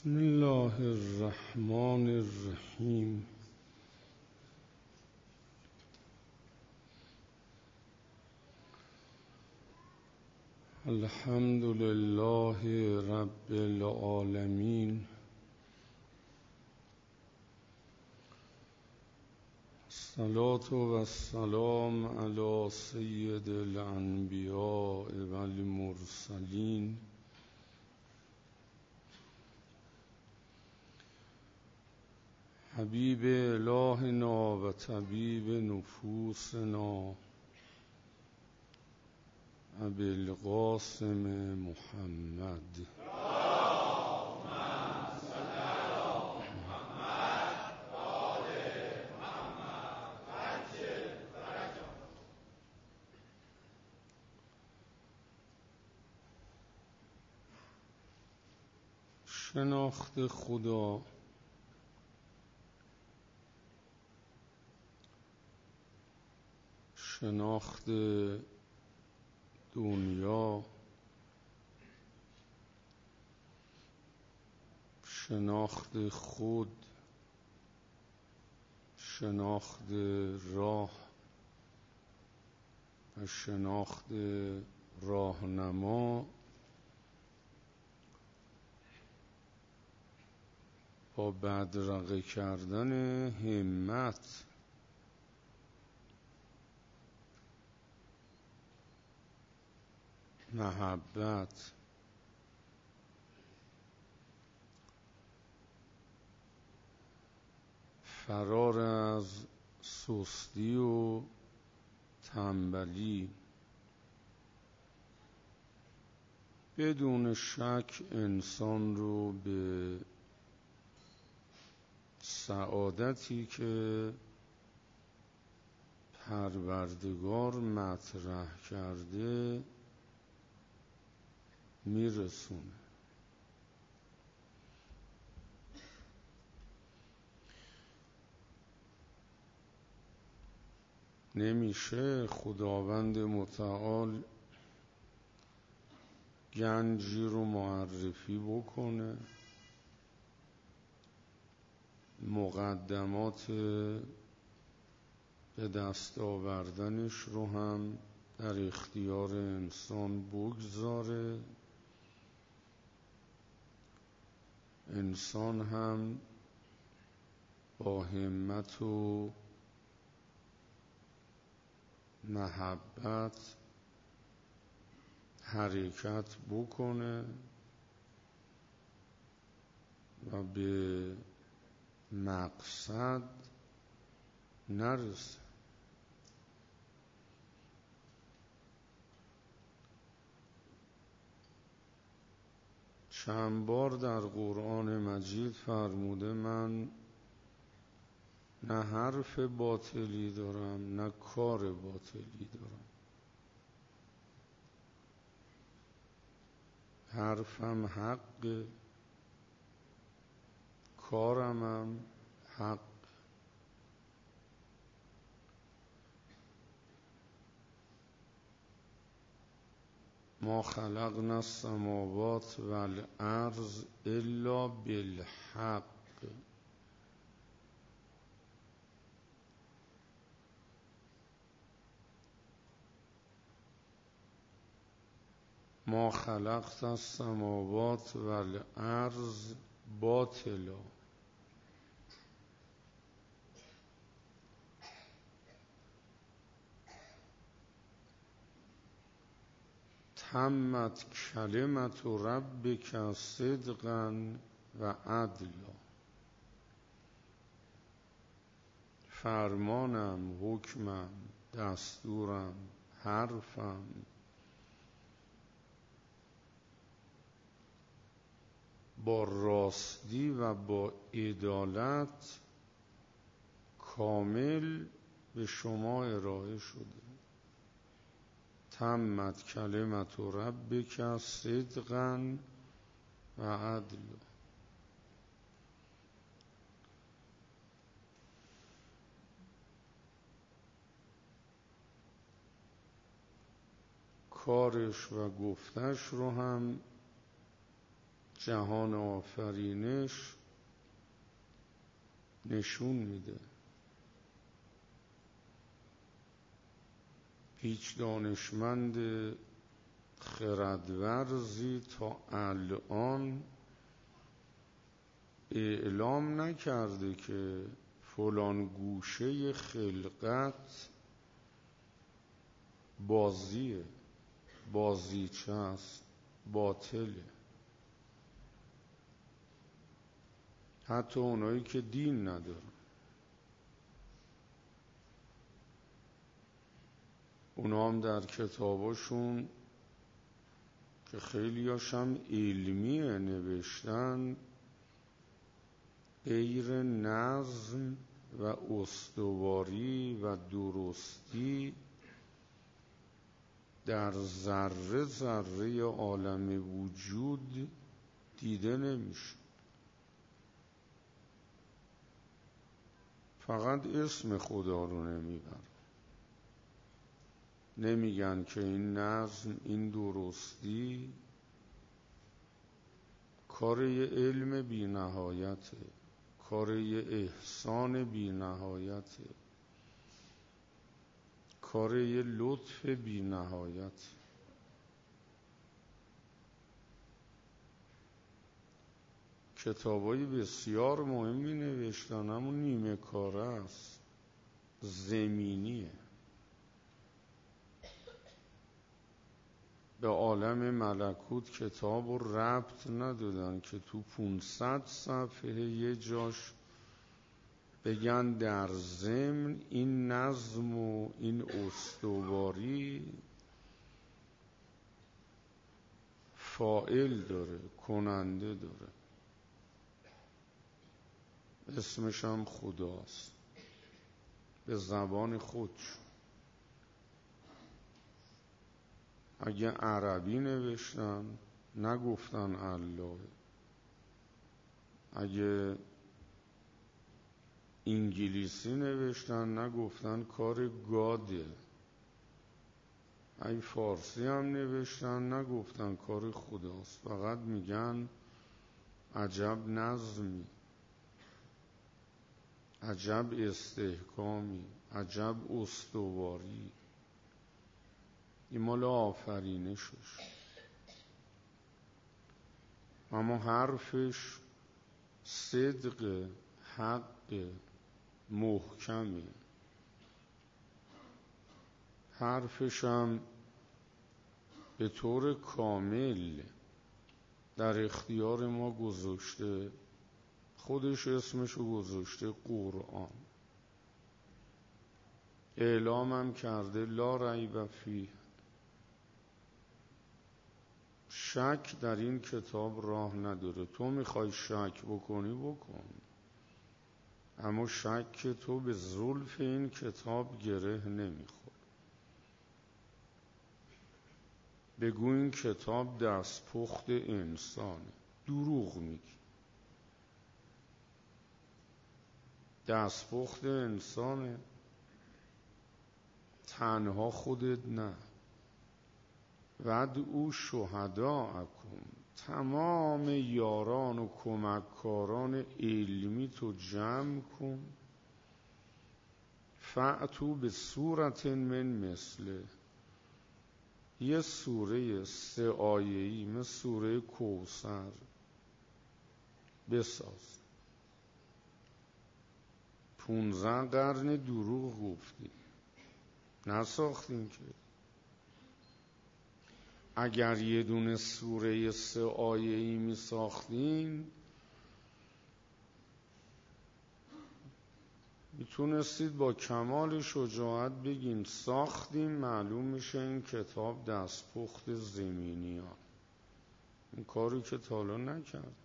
بسم الله الرحمن الرحیم. الحمد لله رب العالمین. الصلاة والسلام علی سید الانبیاء والمرسلین حبیب الهنا و طبیب نفوسنا ابی القاسم محمد. اللهم صل علی محمد و آل محمد عجل فرجهم. شناخت خدا شناخت دنیا، شناخت خود، شناخت راه و شناخت راهنما با بدرقه کردن همت محبت فرار از سستی و تنبلی بدون شک انسان رو به سعادتی که پروردگار مطرح کرده میرسونه. نمیشه خداوند متعال گنجی رو معرفی بکنه، مقدمات به دست آوردنش رو هم در اختیار انسان بگذاره، انسان هم با همت و محبت حرکت بکنه و به مقصد نرسه. چند بار در قرآن مجید فرموده من نه حرف باطلی دارم نه کار باطلی دارم، حرفم حق، کارم هم حق. ما خلقنا السماوات والارض الا بالحق. ما خلقت السماوات والارض باطلا. تمت کلمت ربک صدقا و عدلا. فرمانم، حکمم، دستورم، حرفم با راستی و با عدالت کامل به شما ارائه شده. تمت کلمت ربک صدقا و عدلا. کارش و گفتش رو هم جهان آفرینش نشون میده. هیچ دانشمند خردورزی تا الان اعلام نکرده که فلان گوشه خلقت بازیه، بازیچه است، باطله. حتی اونایی که دین ندارن، اونا هم در کتاباشون که خیلیاش هم علمیه نوشتن غیر نظم و استواری و درستی در ذره ذره عالم وجود دیده نمیشه. فقط اسم خدا رو نمیبرن، نمیگن که این نظم، این درستی کار یه علم بی نهایته، کار یه احسان بی نهایته، کار یه لطف بی نهایت. کتابای بسیار مهمی نوشتن، همون نیمه کاره است، زمینیه. به عالم ملکوت کتاب رو ربط ندادن که تو 500 صفحه یه جاش بگن در ضمن این نظم و این استواری فاعل داره، کننده داره، اسمش هم خداست به زبان خودش. اگه عربی نوشتن نگفتن الله، اگه انگلیسی نوشتن نگفتن کار گاده، اگه فارسی هم نوشتن نگفتن کار خداست. فقط میگن عجب نظمی، عجب استحکامی، عجب استواری. این مال آفرینشش، اما حرفش صدق، حق، محکمه. حرفش هم به طور کامل در اختیار ما گذاشته. خودش اسمشو گذاشته قرآن. اعلامم کرده لا ریب فیه، شک در این کتاب راه نداره. تو میخوای شک بکنی بکن، اما شک تو به زلف این کتاب گره نمیخور. بگو این کتاب دستپخت انسانه، دروغ میگی. دستپخت انسانه، تنها خودت نه، ودعوا شهداءکم، تمام یاران و کمککاران علمی تو جمع کن، فأتوا بسورة من مثله، یه سوره 3 آیه‌ای مثل سوره کوثر بساز. 15 قرن دروغ گفتیم، نساختیم که. اگر یه دونه سوره 3 آیه‌ای می ساختین میتونستید با کمال شجاعت بگین ساختیم، معلوم میشه این کتاب دستپخت زمینیان. این کاری که تا حالا نکرد.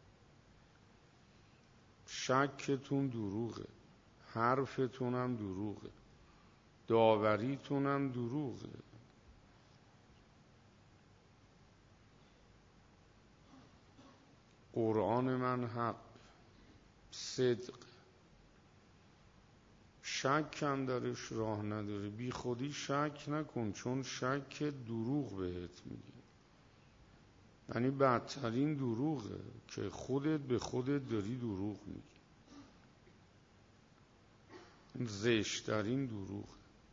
شکتون دروغه، حرفتون هم دروغه، داوریتون هم دروغه. قرآن من حق، صدق، شک هم درش راه نداره. بی خودی شک نکن، چون شک دروغ بهت میگه. یعنی بدترین دروغه که خودت به خودت داری دروغ میگی. این زشترین دروغه.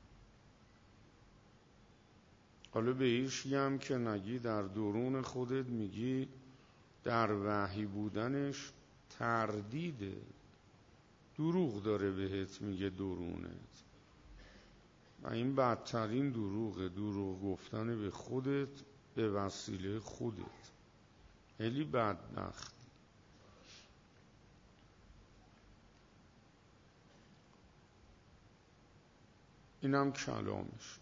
حالا به هیچکی هم که نگی، در درون خودت میگی در وحی بودنش تردیده، دروغ داره بهت میگه درونت. و این بدترین دروغه، دروغ گفتن به خودت به وسیله خودت. خیلی بدبخت. اینم کلامش.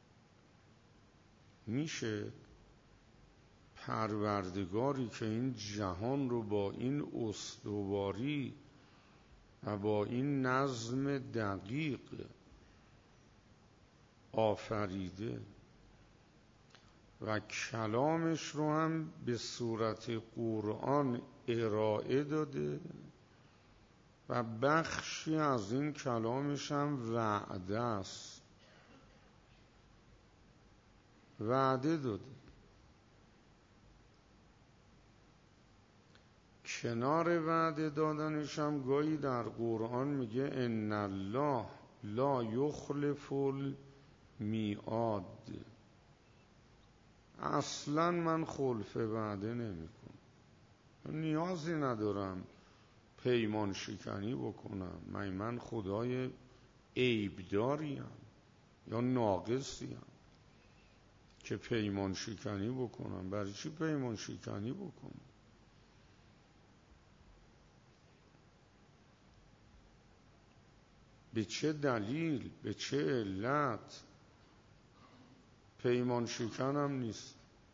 میشه پروردگاری که این جهان رو با این استواری و با این نظم دقیق آفریده و کلامش رو هم به صورت قرآن ارائه داده و بخشی از این کلامش هم وعده است، وعده داده. کنار وعده دادنش هم گاهی در قرآن میگه ان الله لا یخلف المیعاد. اصلا من خلف وعده نمی کنم، نیازی ندارم پیمان شکنی بکنم. من خدای عیبداریم یا ناقصیم که پیمان شکنی بکنم؟ برای چی پیمان شکنی بکنم؟ به چه دلیل، به چه علت؟ پیمان شکنم نیست.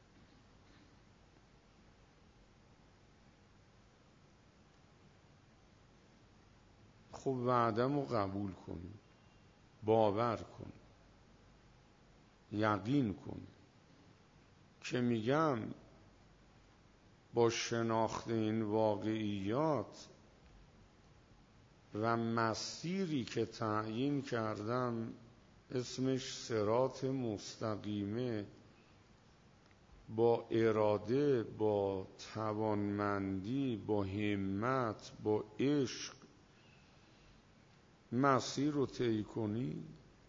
خب وعدم رو قبول کن، باور کن، یقین کن که میگم با شناخت این واقعیات و مسیری که تعیین کردم اسمش صراط مستقیمه، با اراده، با توانمندی، با همت، با عشق مسیر رو طی کنی،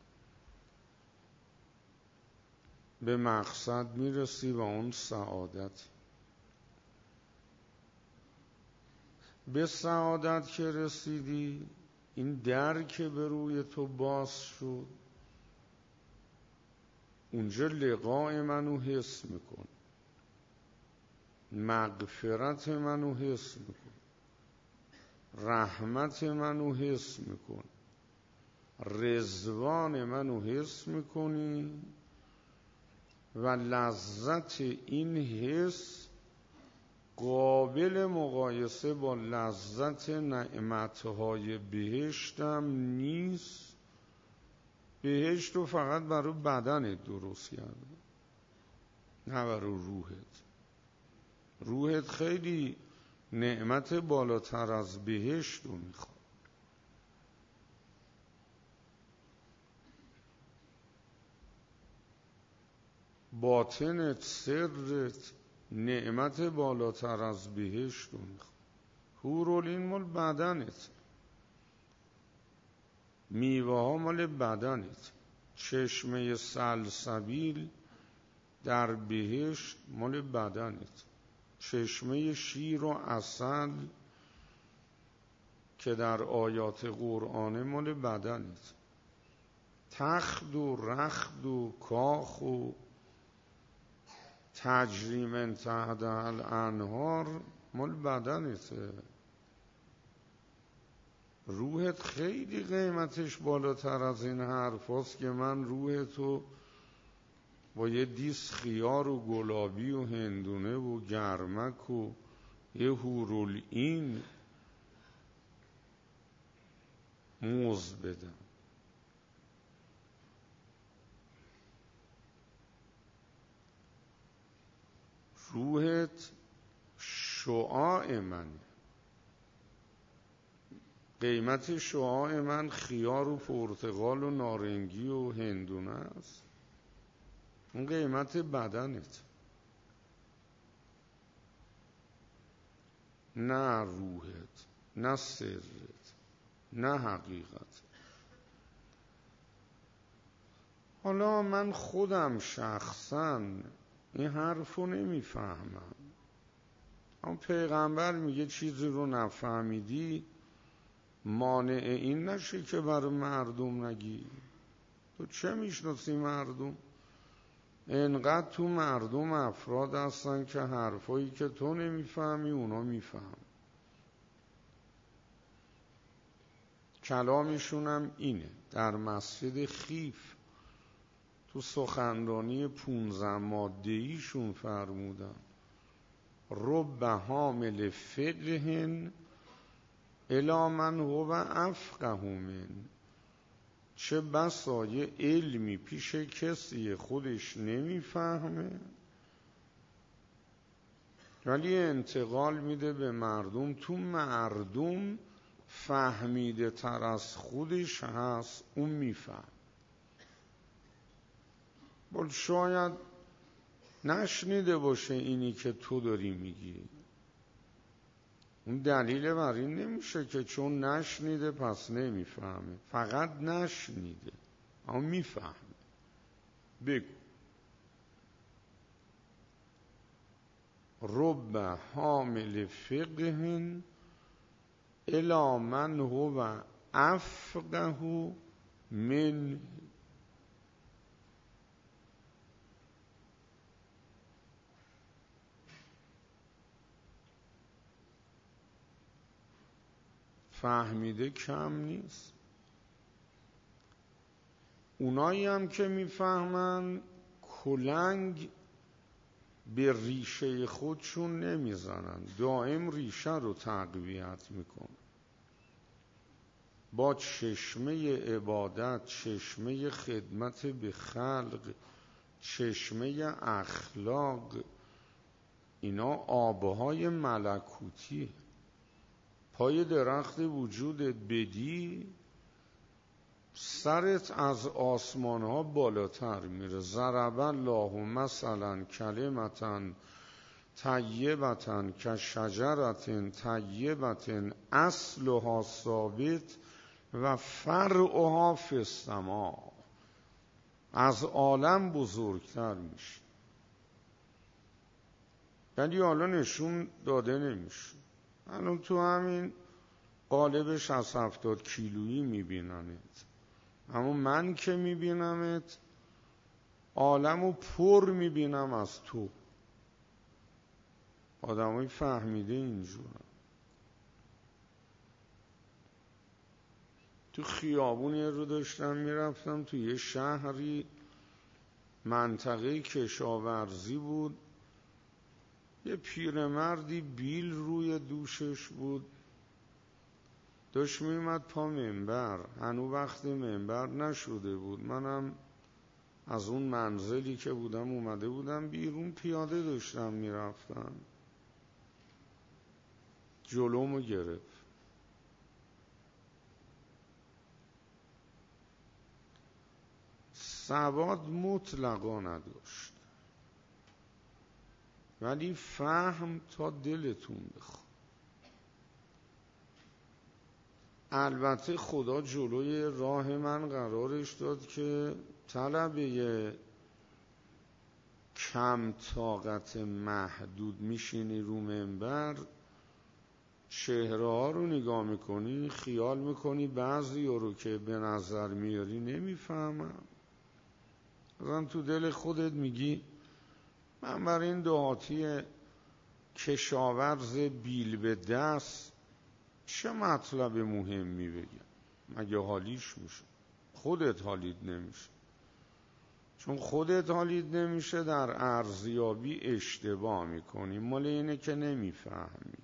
به مقصد میرسی و اون سعادت. به سعادت که رسیدی، این در که به روی تو باز شد، اونجا لقاء منو حس میکن، مغفرت منو حس میکن، رحمت منو حس میکن، رضوان منو حس میکنی و لذت این حس قابل مقایسه با لذت نعمتهای بهشتم نیست. بهشت رو فقط برای بدنت درست کرده، نه برای روحت. روحت خیلی نعمت بالاتر از بهشت رو میخواد. باطنت، سرت نعمت بالاتر از بهشت رو میخواد. حورالعین مال بدنت، میوه ها مال بدنت، چشمه سلسبیل در بهشت مال بدنت، چشمه شیر و عسل که در آیات قرآن مال بدنت، تخت و رخت و کاخ و تجری من تحتها الانهار مال بدنته. روحت خیلی قیمتش بالاتر از این حرف هست که من روحتو با یه دیس خیار و گلابی و هندونه و گرمک و یه حورالعین موز بدم. روحت شعاع من، قیمت شعاع من خیار و پرتقال و نارنگی و هندونه است. اون قیمت بدنت. نه روحت، نه سرت، نه حقیقت. حالا من خودم شخصا این حرفو نمیفهمم، اما پیغمبر میگه چیزی رو نفهمیدی مانع این نشه که برای مردم نگی. تو چه میشناسی مردم؟ انقدر تو مردم افراد هستن که حرفایی که تو نمیفهمی اونا میفهم. کلامشونم اینه. در مسجد خیف تو سخنرانی 15 ماده‌ایشون فرمودن رب حامل فقه الی من هو افقه من، چه بسا یه علمی پیش کسی خودش نمیفهمه ولی انتقال میده به مردم، تو مردم فهمیده تر از خودش هست اون میفهم. بل شاید نشنیده باشه اینی که تو داری میگی، اون دلیل بر این نمیشه که چون نشنیده پس نمیفهمه، فقط نشنیده اما میفهمه. بگو رب حامل فقه الی من هو افقه من. فهمیده کم نیست. اونایی هم که میفهمن کلنگ به ریشه خودشون نمیزنن، دائم ریشه رو تقویت میکنن با چشمه عبادت، چشمه خدمت به خلق، چشمه اخلاق. اینا آبهای ملکوتی. پای درخت وجودت بدی سرت از آسمان ها بالاتر میره. ضرب الله مثلا کلمتا طیبتا کشجرة طیبة اصلها ثابت و فرعها فی السماء. از عالم بزرگتر میشه ولی حالا نشون داده نمیشه. الان تو همین قالب 60-70 کیلویی میبیننت، اما من که میبینمت عالمو پر میبینم از تو. آدمای فهمیده اینجورن. تو خیابونی رو داشتم میرفتم تو یه شهری، منطقه کشاورزی بود، یه پیرمردی بیل روی دوشش بود، داشت میومد پا منبر. هنوز وقت منبر نشده بود. منم از اون منزلی که بودم اومده بودم بیرون، پیاده داشتم میرفتم، جلومو گرفت. سواد مطلقا نداشت ولی فهم تا دلتون بخواد. البته خدا جلوی راه من قرارش داد که طلبه کم طاقت محدود میشینی رو منبر، چهره ها رو نگاه میکنی خیال میکنی بعضی رو که به نظر میاری نمیفهمم. مثلا تو دل خودت میگی من برای این دهاتی کشاورز بیل به دست چه مطلب مهمی بگم، مگه حالیش میشه؟ خودت حالیت نمیشه. چون خودت حالیت نمیشه در ارزیابی اشتباه میکنی، مال اینه که نمیفهمی.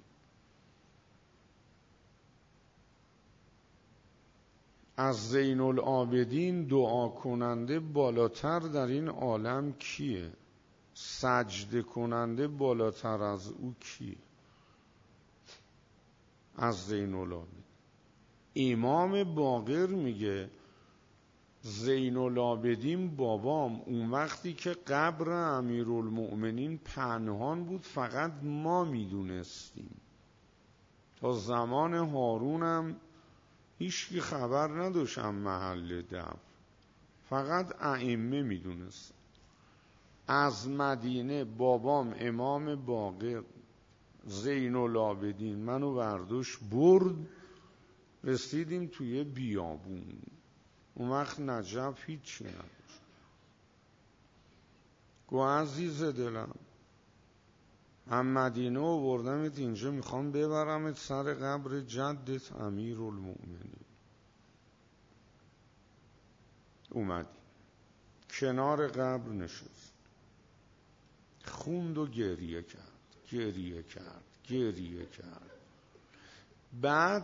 از زین العابدین دعا کننده بالاتر در این عالم کیه؟ سجده کننده بالاتر از او کیه؟ از زین العابدین. امام باقر میگه زین العابدین بابام اون وقتی که قبر امیرالمؤمنین پنهان بود فقط ما میدونستیم. تا زمان هارونم هیچکی خبر نداشتم محل دفن، فقط ائمه میدونست. از مدینه بابام امام باقر زین العابدین منو برداشت برد، رسیدیم توی بیابون. اون وقت نجف هیچی نداشت. گو عزیز دلم، هم مدینه آوردمت اینجا، میخوام ببرمت سر قبر جدت امیرالمؤمنین. اومدی کنار قبر نشست، خوند و گریه کرد. بعد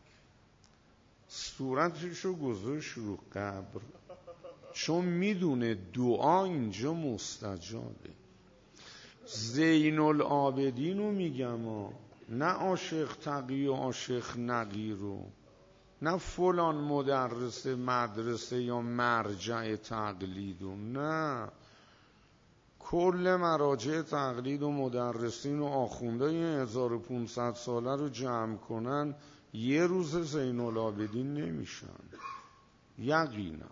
صورتشو گذاشت رو قبر، چون میدونه دعا اینجا مستجابه. زین العابدین رو میگم، نه عاشق تقی و عاشق نقی رو، نه فلان مدرس مدرسه یا مرجع تقلید و نه کل مراجع تقلید و مدرسین و آخوندهای 1500 ساله رو جمع کنن یه روز زین العابدین نمیشن. یقینا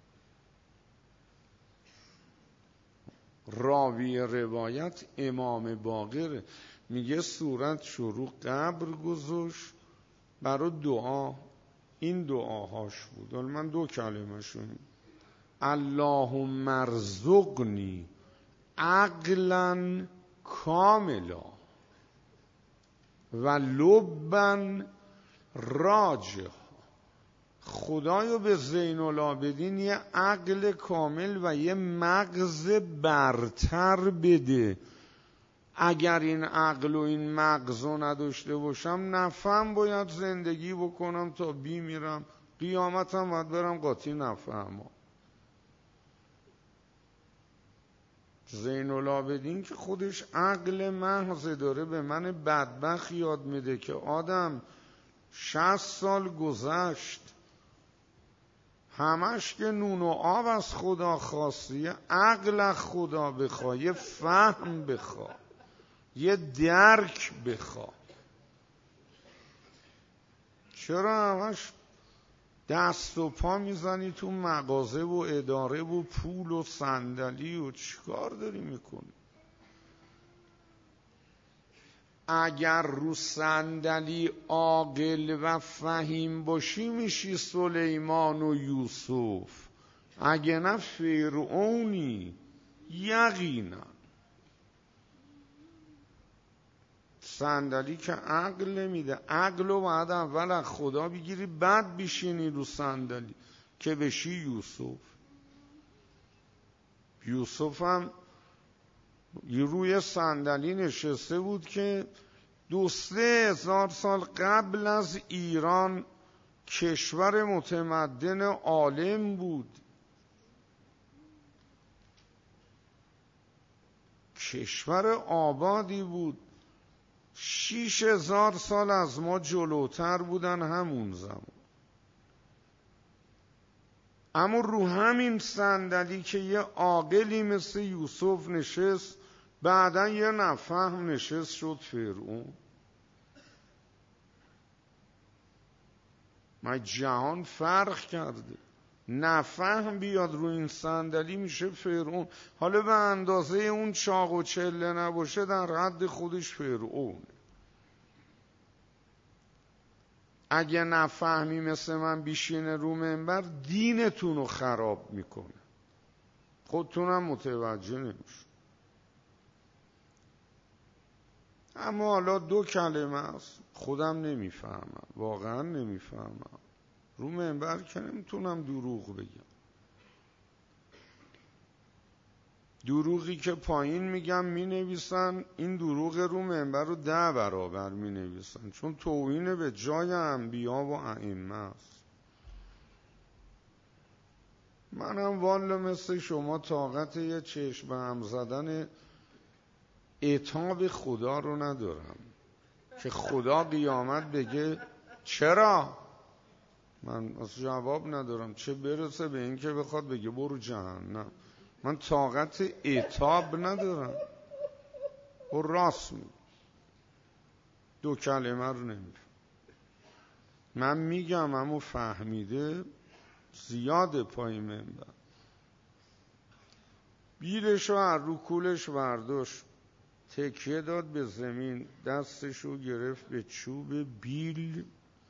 راوی روایت امام باقر میگه صورت شروع قبر گذاشت برای دعا. این دعاهاش بود، ولی من 2 کلمه شون: اللهم ارزقنی عقلا کاملا و لبا راجحا. خدایا به زین العابدین یه عقل کامل و یه مغز برتر بده. اگر این عقل و این مغز رو نداشته باشم، نفهم باید زندگی بکنم تا میرم قیامتم باید برم قاطی نفهم. زین العابدین که خودش عقل محض داره به من بدبخت یاد میده که آدم 60 سال گذشت همش که نون و آب از خدا خواستی، عقل از خدا بخوا، یه فهم بخوا، یه درک بخوا. چرا همش دست و پا میزنی تو مغازه و اداره و پول و صندلی و چیکار داری میکنی؟ اگر رو صندلی عاقل و فهیم باشی میشی سلیمان و یوسف، اگه نه فرعونی. یقینا صندلی که عقل نمیده. عقل رو باید اول از خدا بگیری بعد بشینی رو صندلی که بشی یوسف. یوسف هم روی صندلی نشسته بود که 2-3 هزار سال قبل از ایران کشور متمدن عالم بود، کشور آبادی بود. 6000 سال از ما جلوتر بودن همون زمان. اما رو همین صندلی که یه عاقلی مثل یوسف نشست، بعدن یه نفهم نشست شد فرعون. ما جهان فرق کرده، نفهم بیاد رو این صندلی میشه فرعون. حالا به اندازه اون چاق و چله نباشه، در حد خودش فرعون. اگه نفهمی مثل من بیشینه رو منبر، دینتون رو خراب میکنه، خودتونم متوجه نمیشه. اما حالا 2 کلمه است، خودم نمیفهمم، واقعا نمیفهمم. رو منبر که نمیتونم دروغ بگم. دروغی که پایین میگم مینویسن، این دروغ رو منبر رو 10 برابر مینویسن، چون توهین به جای انبیا و ائمه است. منم والا مثل شما طاقت یه چشم هم زدن عتاب خدا رو ندارم که خدا قیامت بگه چرا؟ من اصلا جواب ندارم، چه برسه به این که بخواد بگه برو جهنم. من طاقت عتاب ندارم. و راست می 2 کلمه رو نمیفهم. من میگم همو فهمیده زیاد پای منبر، بیلشو از رو کولش برداشت، تکیه داد به زمین، دستشو گرفت به چوب بیل.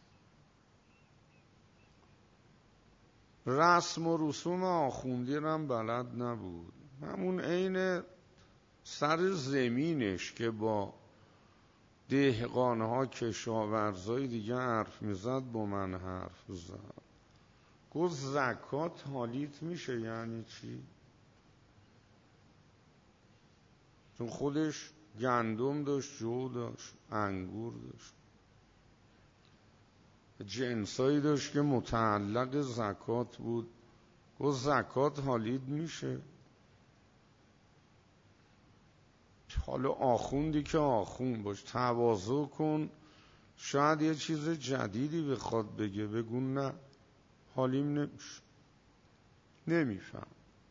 رسم و رسوم آخوندی هم بلد نبود، همون عین سر زمینش که با دهقانها کشاورزای دیگه حرف میزد با من حرف زد. گفت زکات حالیت میشه یعنی چی؟ چون خودش گندم داشت، جو داشت، انگور داشت، جنسایی داشت که متعلق زکات بود. گفت زکات حالیت میشه؟ حالا آخوندی که آخوند باش، تواضع کن، شاید یه چیز جدیدی بخواد بگه، بگو نه حالیم نمیشه، نمیفهم.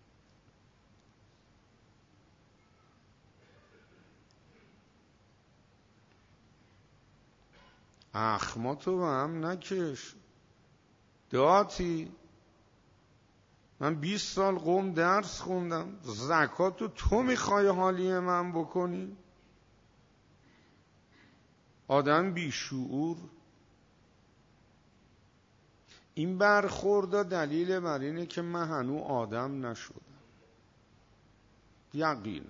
اخماتو به هم نکش داتی. من 20 سال قم درس خوندم، زکاتو تو میخوای حالی من بکنی؟ آدم بیشعور. این برخوردا دلیل بر اینه که من هنوز آدم نشدم، یقینا.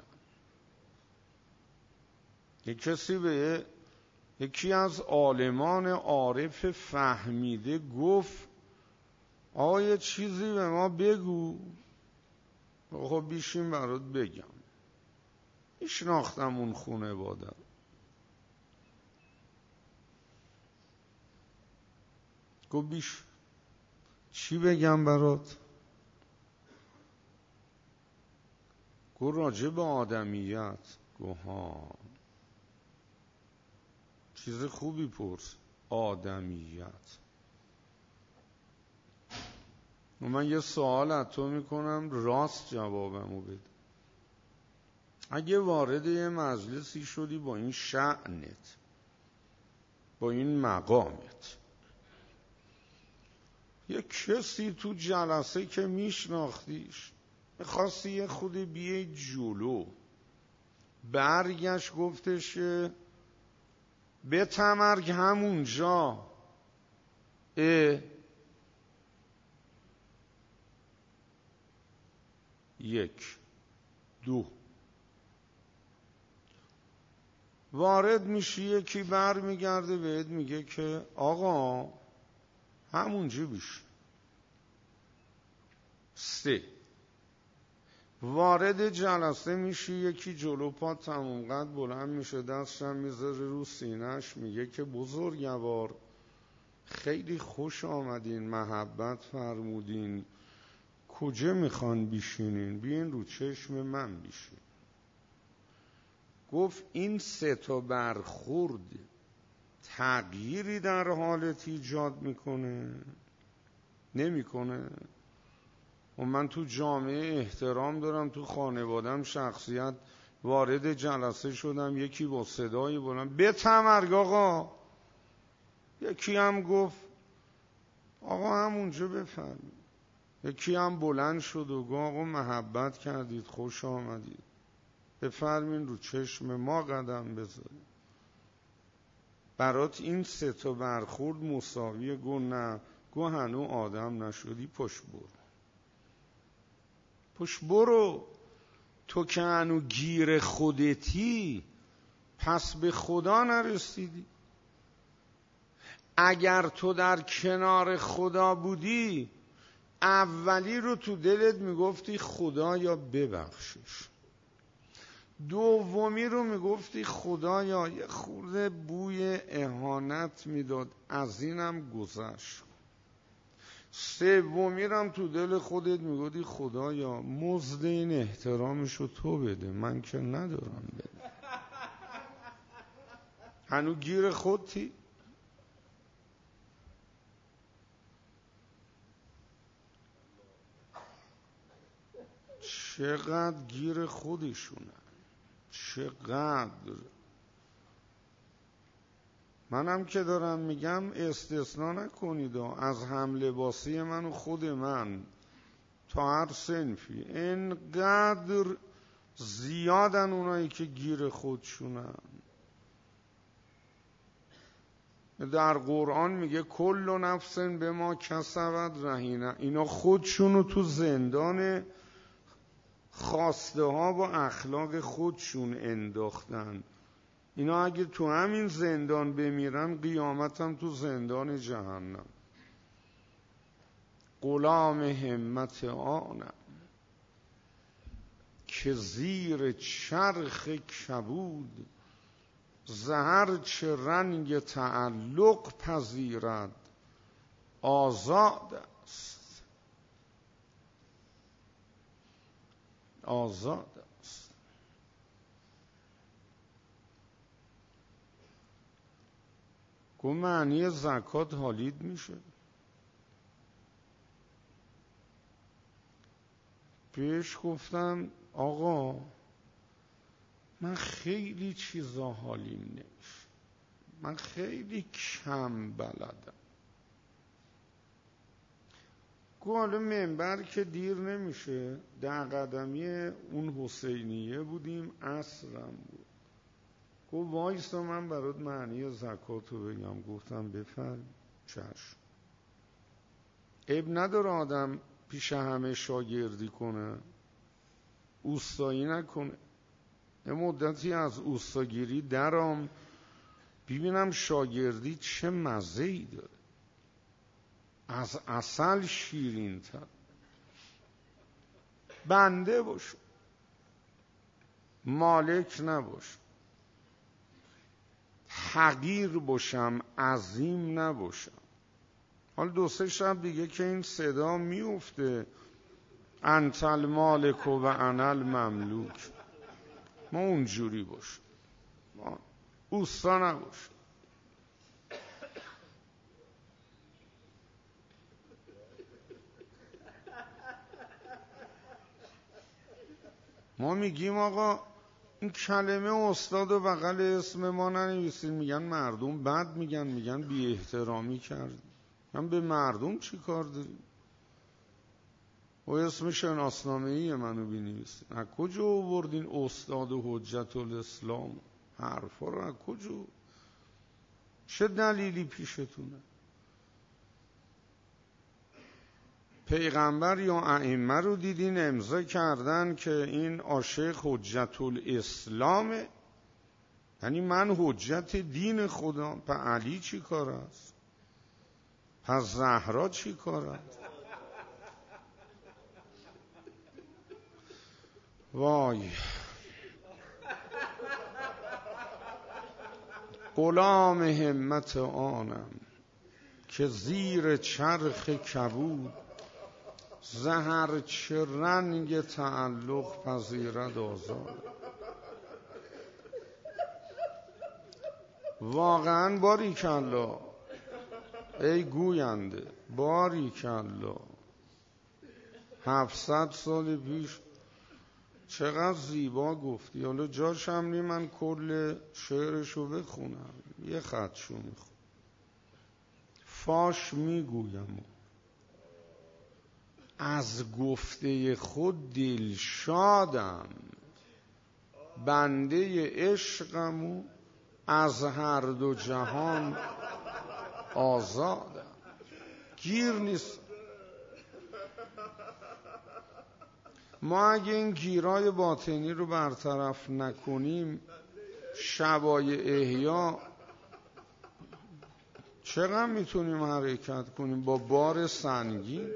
یک کسی به یکی از عالمان عارف فهمیده گفت آقا یه چیزی به ما بگو. خب بیشیم برات بگم. میشناختم اون خانواده. گفت بیش چی بگم برات؟ گفت راجع به آدمیت. گفت ها چیز خوبی پرس. آدمیت. و من یه سوال از تو میکنم، راست جوابمو بده. اگه وارد یه مجلسی شدی با این شأنت، با این مقامت، یه کسی تو جلسه که میشناختیش میخواستی یه خودی بیه جلو، برگشت گفتش که به تمرگ همونجا. یک دو وارد میشی، یکی بر میگرده بهت میگه که آقا همونجا بیش. 3 وارد جلسه میشی، یکی جلو پات تموم قد بلند میشه، دستشم میذاره رو سینه‌اش، میگه که بزرگوار خیلی خوش آمدین، محبت فرمودین، کجا میخوان بیشینین؟ بیین رو چشم من بیشین. گفت این 3 برخورد تغییری در حالت ایجاد میکنه؟ نمیکنه؟ و من تو جامعه احترام دارم، تو خانوادم شخصیت، وارد جلسه شدم یکی با صدای بلند به تمرگ آقا. یکی هم گفت آقا همونجا بفرمید. یکی هم بلند شد و گفت آقا محبت کردید، خوش آمدید، بفرمین رو چشم ما قدم بذارید. برات این 3 برخورد مساویه؟ گو نه. گو هنو آدم نشدی، پشت برو. پشت برو. تو که هنو گیر خودتی، پس به خدا نرسیدی. اگر تو در کنار خدا بودی، اولی رو تو دلت میگفتی خدایا ببخشش، دومی رو میگفتی خدایا یه خورده بوی اهانت میداد، از اینم گذشت، سومی رو هم تو دل خودت میگفتی خدایا مزد این احترامشو تو بده، من که ندارم بده. هنو گیر خودتی. چقدر گیر خودشونن، چقدر. منم که دارم میگم استثناء نکنید از هم لباسی من و خود من تا هر صنفی. اینقدر زیادن اونایی که گیر خودشونن. در قرآن میگه کل نفس به ما کسبت رهینه. اینا خودشونو تو زندان خواسته ها و اخلاق خودشون انداختن. اینا اگه تو همین زندان بمیرن قیامت هم تو زندان جهنم. غلام همت آنم که زیر چرخ کبود، زهر چه رنگ تعلق پذیرد آزاد است. آزاد است. گو معنی زکات حالید میشه. پیش گفتم آقا من خیلی چیزا حالیم نمیشه، من خیلی کم بلدم. گو حالا منبر که دیر نمیشه، 10 قدمی اون حسینیه بودیم، عصرم بود. گو وایسا من برات معنی زکاتو بگم. گفتم بفرم. چشم. عیب نداره آدم پیش همه شاگردی کنه، اوستایی نکنه. یه مدتی از اوستاگیری درام ببینم شاگردی چه مزه‌ای داره، از عسل شیرین تر. بنده باشم، مالک نباشم، حقیر باشم، عظیم نباشم. حالا 2-3 شب دیگه که این صدا میفته انت المالک و انا المملوک، ما اونجوری باشیم، ما اوستا نباشیم. ما میگیم آقا این کلمه استاد و بغل اسم ما ننویسین. میگن مردم بد میگن بی احترامی کرد. من به مردم چی کار داریم؟ و اسم شناسنامه‌ای منو بنویسین. از کجا آوردین استاد و حجت الاسلام؟ حرفا رو از کجا؟ چه دلیلی پیشتونه؟ پیغمبر یا ائمه رو دیدین امضا کردن که این عاشق حجت الاسلامه، یعنی من حجت دین خدا. پس علی چی کار است؟ پس زهرا چی کار است؟ وای. غلام همت آنم که زیر چرخ کبود، زهر چه رنگ تعلق پذیرد آزاد. واقعا باریکالله ای گوینده، باریکالله. 700 سال پیش چقدر زیبا گفتی. حالا جاش هم نی من کل شعرشو بخونم، یه خطشو میخونم. فاش میگویم از گفته خود دلشادم، بنده عشقم و از هر دو جهان آزادم. گیر نیست. ما اگه این گیرای باطنی رو برطرف نکنیم، شبای احیا چقدر میتونیم حرکت کنیم با بار سنگین؟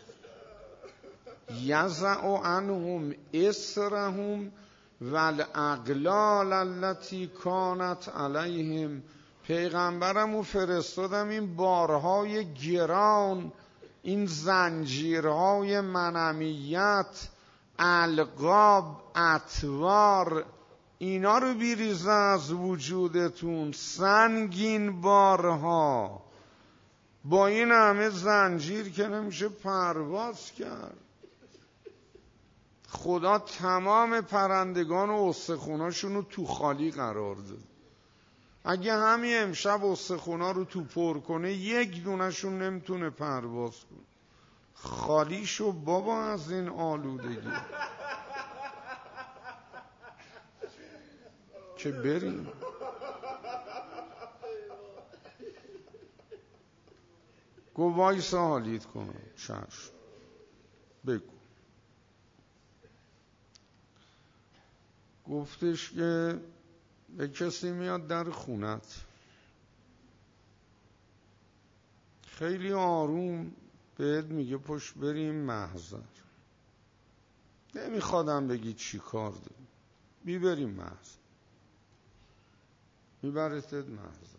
یزع عنهم اسرهم والاغلال التي کانت علیهم. پیغمبرمو فرستادم این بارهای گران، این زنجیرهای منمیت، القاب، اطوار، اینا رو بیریزه از وجودتون. سنگین بارها، با این همه زنجیر که نمیشه پرواز کرد. خدا تمام پرندگان و استخوناشون رو تو خالی قرار داد. اگه همین امشب استخونا رو تو پر کنه یک دونشون نمیتونه پرواز کنه. خالی شو بابا از این آلودگی که بریم. گو وایسا حالیت کنم. چشم بگو. گفتش که به کسی میاد در خونت، خیلی آروم بهت میگه پشت بریم محضر. نمیخوادم بگی چی کار داری، بیبریم محضر، میبرتت محضر.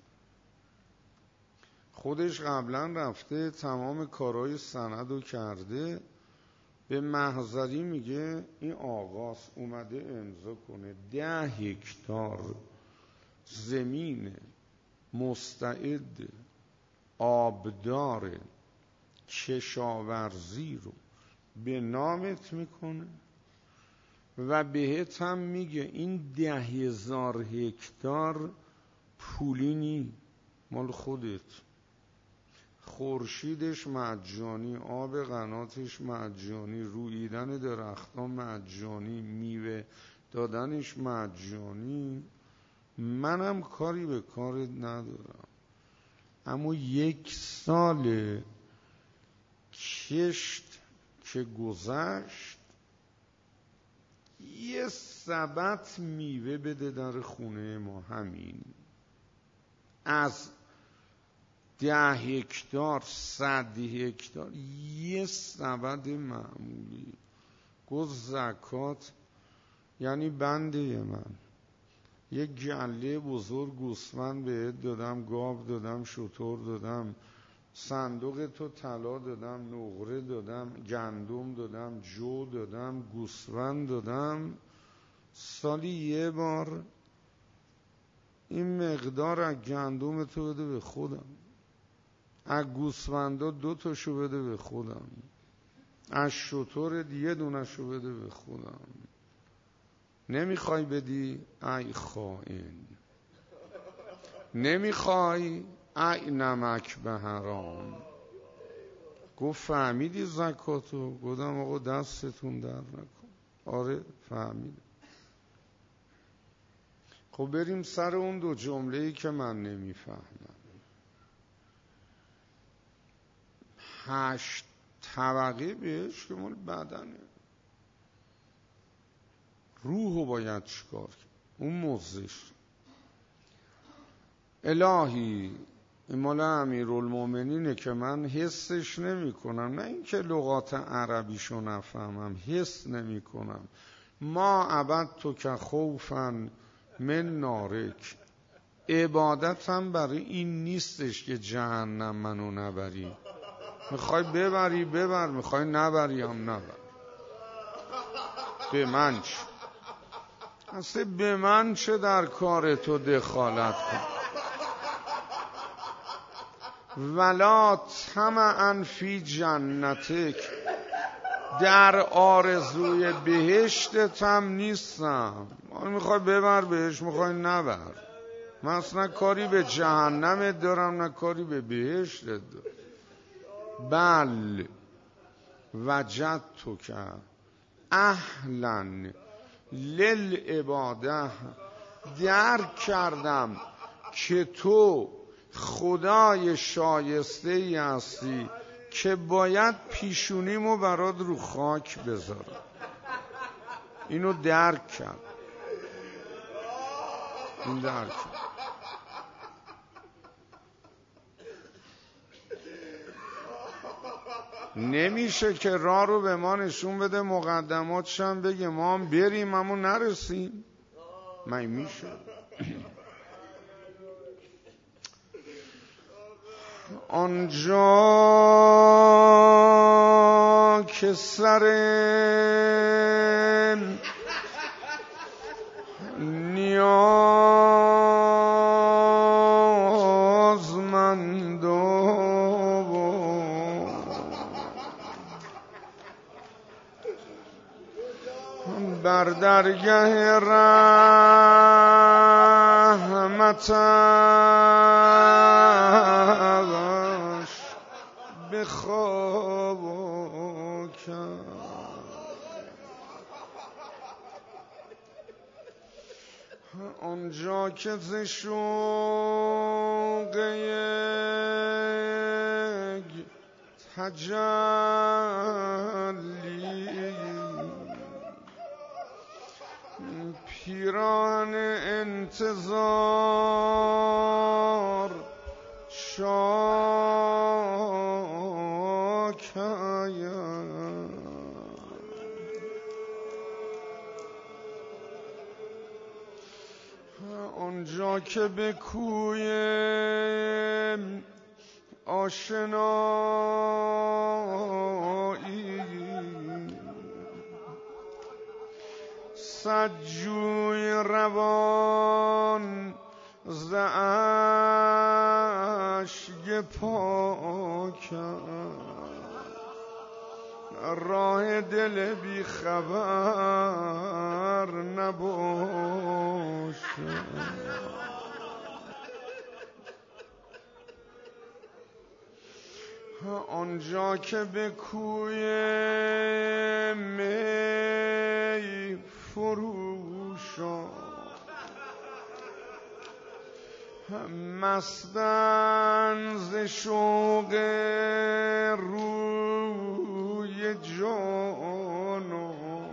خودش قبلا رفته تمام کارهای سندو کرده، به محضری میگه این آقاس اومده امضا کنه 10 هکتار زمین مستعد آبدار کشاورزی رو به نامت میکنه و بهت هم میگه این 10,000 هکتار پولی نی، مال خودت. خورشیدش مجانی، آب قناتش مجانی، رویدن درختان مجانی، میوه دادنش مجانی. منم کاری به کارت ندارم، اما 1 سال کشت که گذشت 1 سبد میوه بده در خونه ما. همین از 10 هکتار 100 هکتار 1 سبد معمولی. گفت زکات یعنی بنده من. 1 گله بزرگ گوسفند بهت دادم، گاو دادم، شتر دادم، صندوق تو طلا دادم، نقره دادم، گندم دادم، جو دادم، گوسفند دادم. سالی 1 بار این مقدار از گندم تو بده به خودم، از گوسفندا 2 تاشو بده به خودم، از شتر 1 دونشو بده به خودم. نمیخوای بدی؟ ای خائن. نمیخوای؟ ای نمک به حرام. گفت فهمیدی زکاتو؟ گفتم آقا دستتون در نکن. آره فهمیدم. خب بریم سر اون 2 جمله‌ای که من نمیفهمم. 8 طبقه بهش که مال بدنه، روحو باید چیکار کرد؟ اون موزش الهی این مال امیرالمومنینه که من حسش نمی کنم، نه اینکه لغات عربیشو نفهمم، حس نمی کنم. ما عبدتو که خوفن من نارک. عبادتم برای این نیستش که جهنم منو نبری. میخوای ببری ببر، میخوای نبری هم نبر. به من چه؟ اصلا به من چه در کار تو دخالت کن. ولا طمعا فی جنتک. در آرزوی بهشتتم نیستم. میخوای ببر بهش، میخوای نبر. من اصلا کاری به جهنمت دارم نه کاری به بهشتت دارم. بل وجدتک اهلا للعباده. درک کردم که تو خدای شایسته ای هستی که باید پیشونیمو برات رو خاک بذارم. اینو درک کرد. این درک کرد. نمیشه که راه رو به ما نشون بده، مقدماتش هم بگه ما هم بریم اما نرسیم. من میشه آنجا که سر بر درگه رحمت زحمتش به خواب کرد. آنجا که ز شوق یک تجلی پیران انتظار شاکایم، آنجا که به کوی آشنایی صد جوی روان ز اشک پاکم، راه دل بی خبر نباشد. آنجا که به کوی می فروشان مستند ز شوق روی جانان،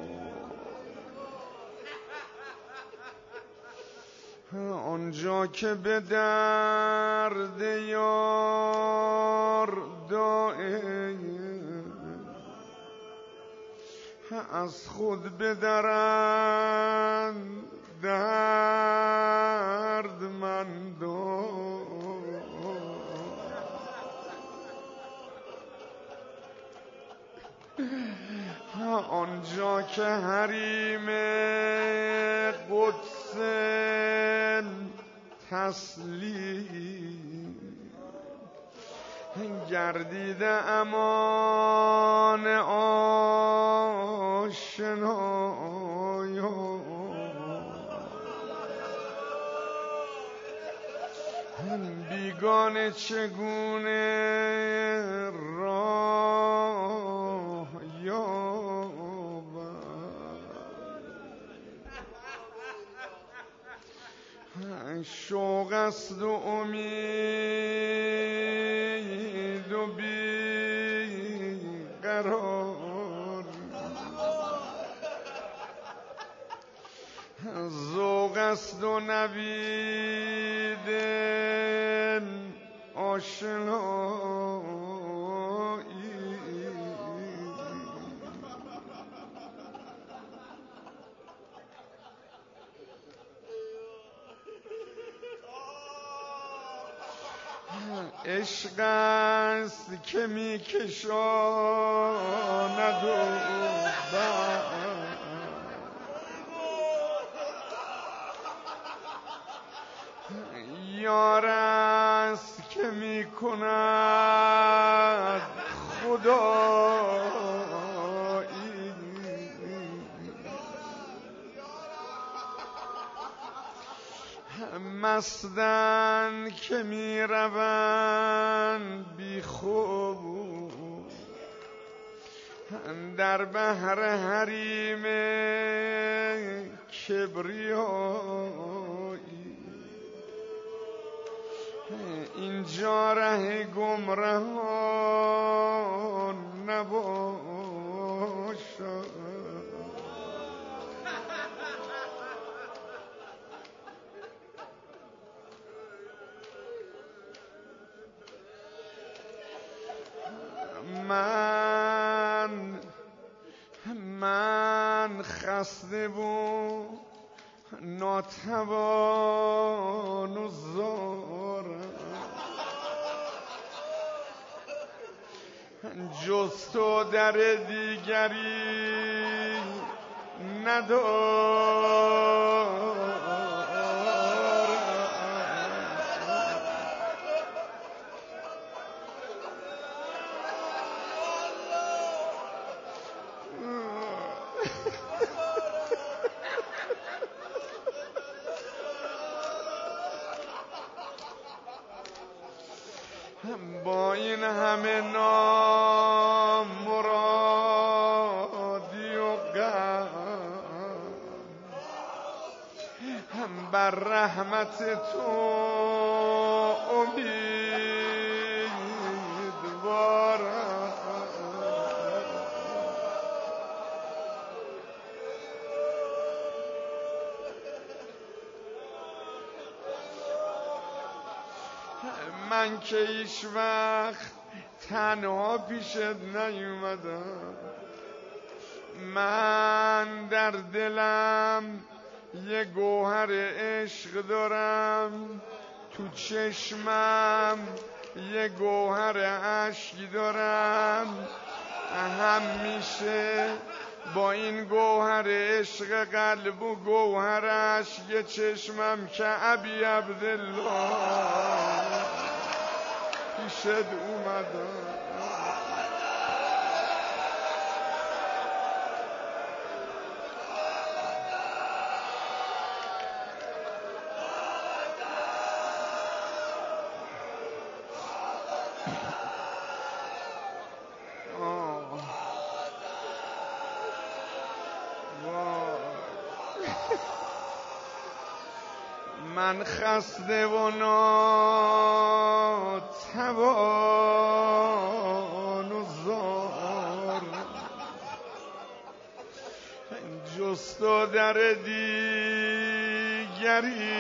آنجا که به درد یار دائم از خود بدرند دردمندان، آنجا که حریم قدس تسلیم گردیده امان آشنایان، بیگانه چگونه راه یابم، شوق است و امید و بیقرار، ذوق است و نوید آشنایی، عشق است که می کشاند و یار است که می کند خدایی، مستند که می روند بی خوب در بحر حریم کبریایی، اینجا ره گمراهان نباشد. من خسته و ناتوان و زارم، جز تو در دیگری ندارم، با این همه نام مرادی و غم هم بر رحمت تو امیدوارم. من که هیچ وقت تنها پیشت نیومدم، من در دلم یه گوهر عشق دارم، تو چشمم یه گوهر اشک دارم، همیشه با این گوهر عشق قلب و گوهر اشک چشمم که ابی عبدالله پیشت اومدم. من خسته و ناتوان و زار، جز تو در دیگری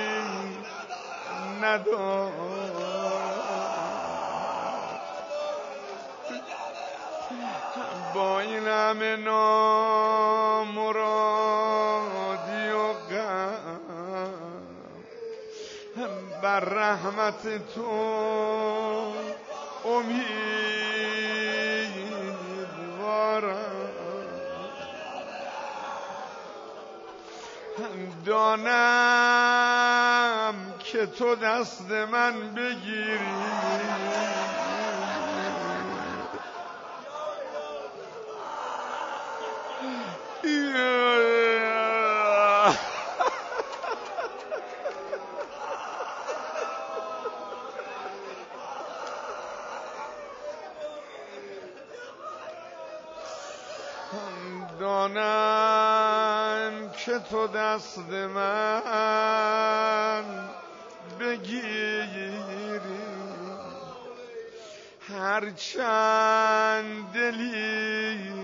ندارم. با این همه نامرادی و غم بر رحمت تو امیدوارم. دانم که تو دست من بگیری، دانم که تو دست من بگیری، هرچند دلی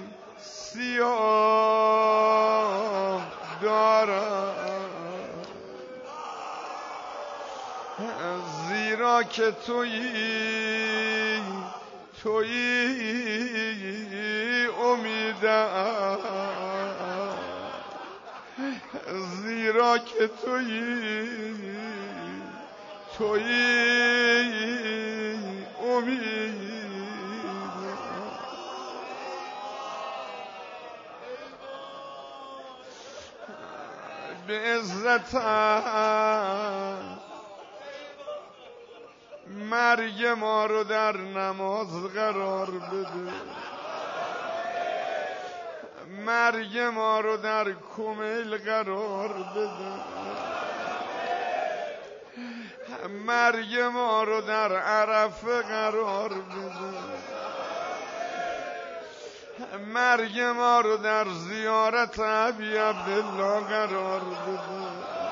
سیاه دارم، زیرا که تویی امیدم، زیرا که تویی امید. به عزتم مرگ ما رو در نماز قرار بده، مرگ ما رو در کمیل قرار بده، مرگ ما رو در عرفه قرار بده، مرگ ما رو در زیارت ابی عبدالله قرار بده.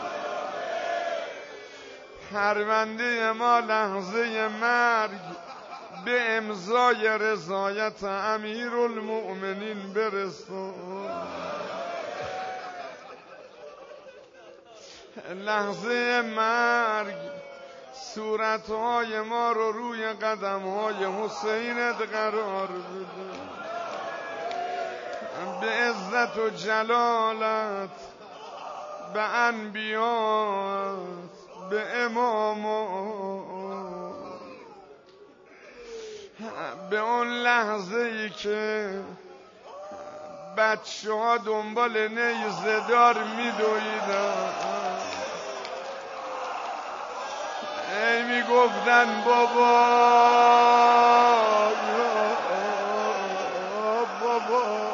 پرونده ما لحظه مرگ به امضای رضایت امیرالمؤمنین برسون. لحظه مرگ صورتهای ما رو روی قدمهای حسینت قرار بده. به عزت و جلالت، به انبیات، به امامان، به اون لحظه ای که بچه ها دنبال نیزه دار می دویدن، ای می گفتن بابا بابا،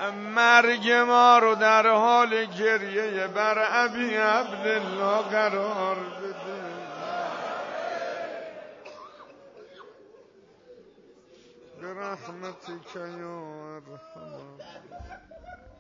مرگ ما رو در حال گریه بر ابی عبدالله قرار بده. برحمتک یا ارحم